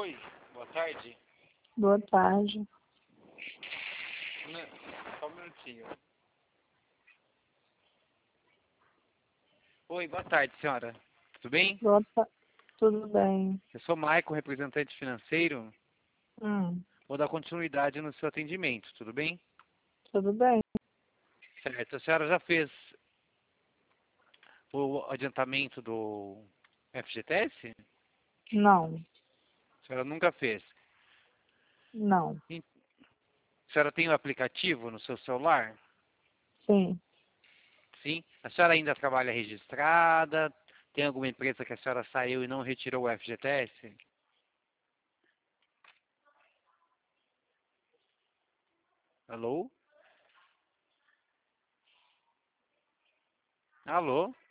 Oi, boa tarde. Boa tarde. Só um minutinho. Oi, boa tarde, senhora. Tudo bem? Tudo bem? Eu sou Maicon, representante financeiro. Hum, Vou dar continuidade no seu atendimento, tudo bem? tudo bem? Certo. A senhora já fez o adiantamento do FGTS? Não, A senhora nunca fez. não. A senhora tem o aplicativo no seu celular? Sim, Sim. A senhora ainda trabalha registrada? Tem alguma empresa que a senhora saiu e não retirou o FGTS? Alô? Alô?